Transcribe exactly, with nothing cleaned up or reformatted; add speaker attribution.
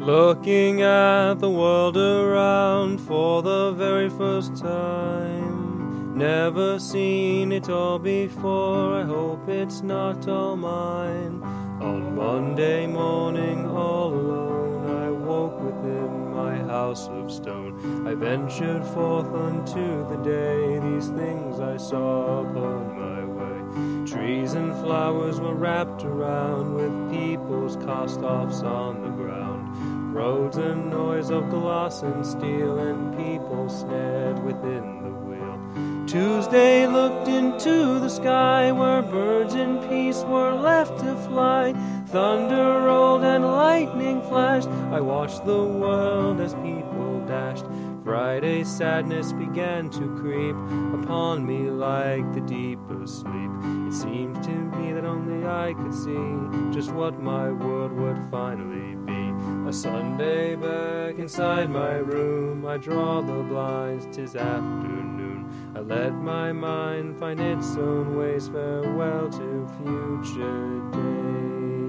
Speaker 1: Looking at the world around for the very first time. Never seen it all before, I hope it's not all mine. On Monday morning all alone, I woke within my house of stone. I ventured forth unto the day, these things I saw upon my way. Trees and flowers were wrapped around with people's cast-offs on the ground. Roads and noise of glass and steel, and people snared within the wheel. Tuesday looked into the sky, where birds in peace were left to fly. Thunder rolled and lightning flashed, I watched the world as people dashed. Friday's sadness began to creep upon me like the deeper sleep. It seemed to me that only I could see just what my world would finally be. A Sunday back inside my room, I draw the blinds, 'tis afternoon. I let my mind find its own ways, farewell to future days.